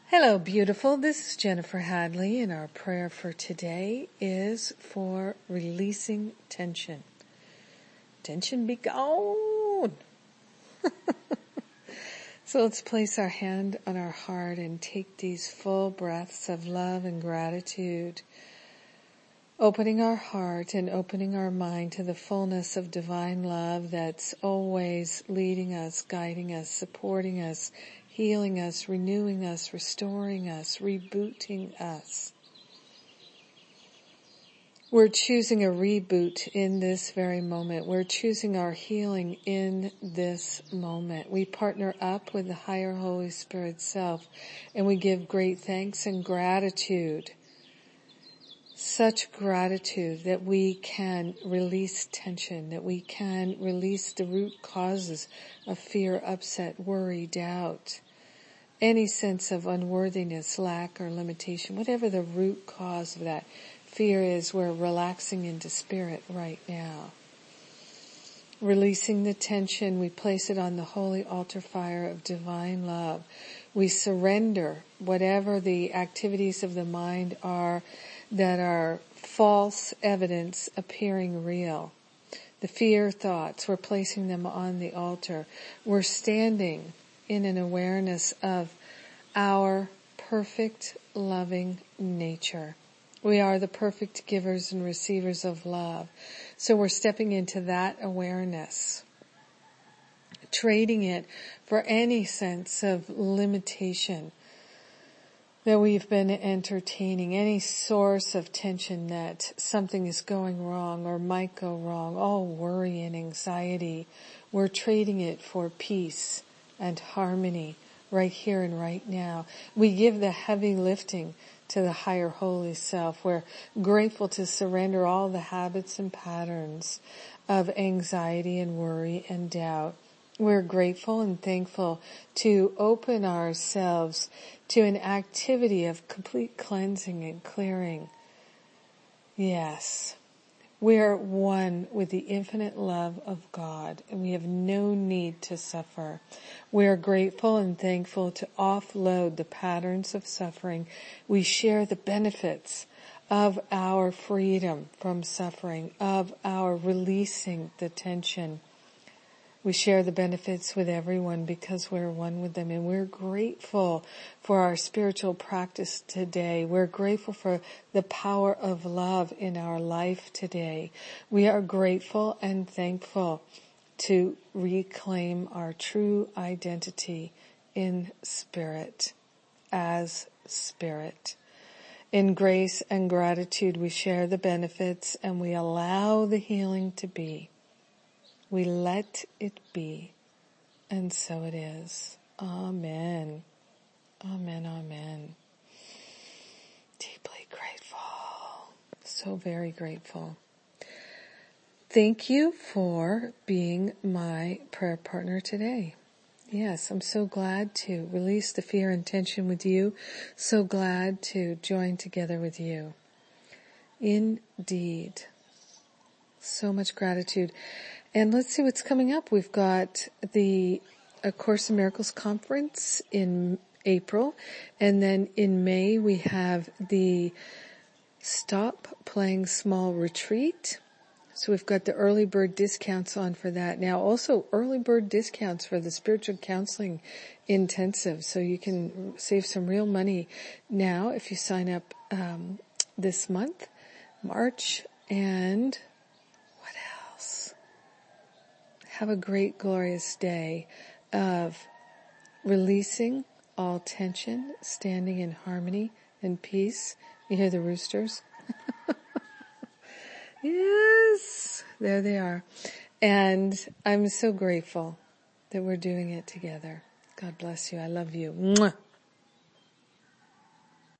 Hello, beautiful. This is Jennifer Hadley, and our prayer for today is for releasing tension. Tension be gone. So let's place our hand on our heart and take these full breaths of love and gratitude, opening our heart and opening our mind to the fullness of divine love that's always leading us, guiding us, supporting us, healing us, renewing us, restoring us, rebooting us. We're choosing a reboot in this very moment. We're choosing our healing in this moment. We partner up with the higher Holy Spirit self, and we give great thanks and gratitude. Such gratitude that we can release tension, that we can release the root causes of fear, upset, worry, doubt, any sense of unworthiness, lack, or limitation, whatever the root cause of that fear is, we're relaxing into spirit right now. Releasing the tension, we place it on the holy altar fire of divine love. We surrender whatever the activities of the mind are that are false evidence appearing real. The fear thoughts, we're placing them on the altar. We're standing in an awareness of our perfect loving nature. We are the perfect givers and receivers of love. So we're stepping into that awareness, trading it for any sense of limitation that we've been entertaining, any source of tension that something is going wrong or might go wrong, all worry and anxiety. We're trading it for peace and harmony right here and right now. We give the heavy lifting to the higher holy self. We're grateful to surrender all the habits and patterns of anxiety and worry and doubt. We're grateful and thankful to open ourselves to an activity of complete cleansing and clearing. Yes, we are one with the infinite love of God, and we have no need to suffer. We are grateful and thankful to offload the patterns of suffering. We share the benefits of our freedom from suffering, of our releasing the tension. We share the benefits with everyone because we're one with them, and we're grateful for our spiritual practice today. We're grateful for the power of love in our life today. We are grateful and thankful to reclaim our true identity in spirit, as spirit. In grace and gratitude, we share the benefits and we allow the healing to be. We let it be, and so it is. Amen. Amen, amen. Deeply grateful. So very grateful. Thank you for being my prayer partner today. Yes, I'm so glad to release the fear and tension with you. So glad to join together with you. Indeed. So much gratitude. And let's see what's coming up. We've got the A Course in Miracles conference in April. And then in May, we have the Stop Playing Small retreat. So we've got the early bird discounts on for that. Now also early bird discounts for the spiritual counseling intensive. So you can save some real money now if you sign up this month, March. And what else? Have a great, glorious day of releasing all tension, standing in harmony and peace. You hear the roosters? Yes, there they are. And I'm so grateful that we're doing it together. God bless you. I love you. Mwah.